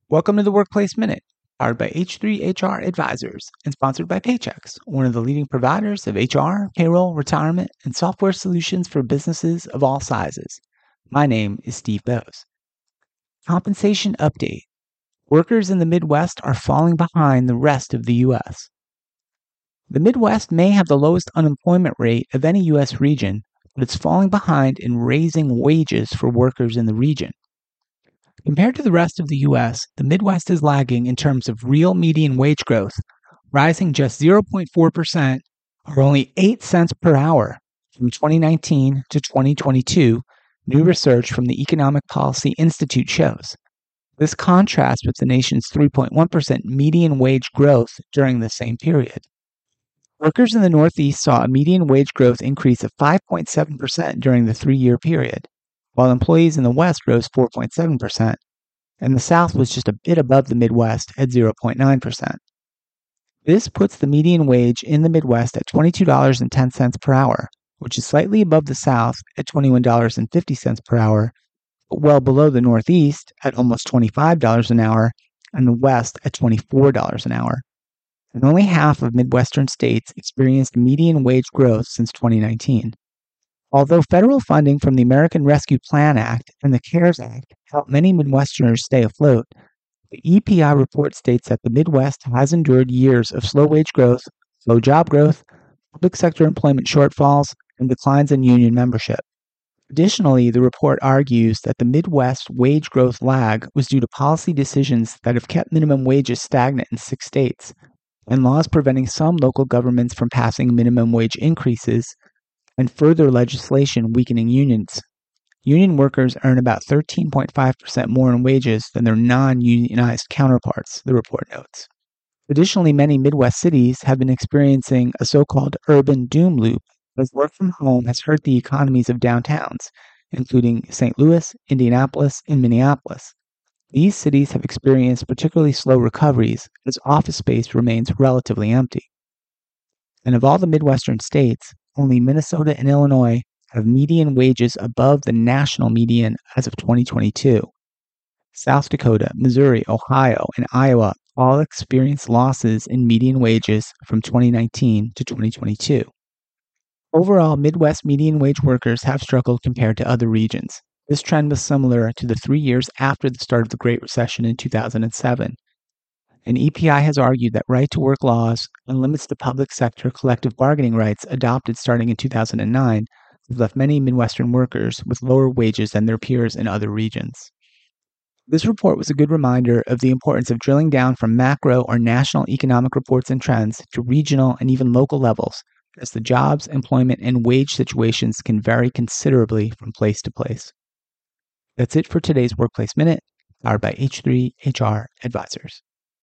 Welcome to the Workplace Minute, powered by H3HR Advisors and sponsored by Paychex, one of the leading providers of HR, payroll, retirement, and software solutions for businesses of all sizes. My name is Steve Bose. Compensation update. Workers in the Midwest are falling behind the rest of the U.S. The Midwest may have the lowest unemployment rate of any U.S. region, but it's falling behind in raising wages for workers in the region. Compared to the rest of the U.S., the Midwest is lagging in terms of real median wage growth, rising just 0.4%, or only 8 cents per hour, from 2019 to 2022, new research from the Economic Policy Institute shows. This contrasts with the nation's 3.1% median wage growth during the same period. Workers in the Northeast saw a median wage growth increase of 5.7% during the 3-year period, while employees in the West rose 4.7%, and the South was just a bit above the Midwest at 0.9%. This puts the median wage in the Midwest at $22.10 per hour, which is slightly above the South at $21.50 per hour, but well below the Northeast at almost $25 an hour and the West at $24 an hour. And only half of Midwestern states experienced median wage growth since 2019. Although federal funding from the American Rescue Plan Act and the CARES Act helped many Midwesterners stay afloat, the EPI report states that the Midwest has endured years of slow wage growth, slow job growth, public sector employment shortfalls, and declines in union membership. Additionally, the report argues that the Midwest wage growth lag was due to policy decisions that have kept minimum wages stagnant in 6 states, and laws preventing some local governments from passing minimum wage increases, and further legislation weakening unions. Union workers earn about 13.5% more in wages than their non-unionized counterparts, the report notes. Additionally, many Midwest cities have been experiencing a so-called urban doom loop as work from home has hurt the economies of downtowns, including St. Louis, Indianapolis, and Minneapolis. These cities have experienced particularly slow recoveries as office space remains relatively empty. And of all the Midwestern states, only Minnesota and Illinois have median wages above the national median as of 2022. South Dakota, Missouri, Ohio, and Iowa all experienced losses in median wages from 2019 to 2022. Overall, Midwest median wage workers have struggled compared to other regions. This trend was similar to the 3 years after the start of the Great Recession in 2007. And EPI has argued that right-to-work laws and limits to public sector collective bargaining rights adopted starting in 2009 have left many Midwestern workers with lower wages than their peers in other regions. This report was a good reminder of the importance of drilling down from macro or national economic reports and trends to regional and even local levels, as the jobs, employment, and wage situations can vary considerably from place to place. That's it for today's Workplace Minute, powered by H3HR Advisors.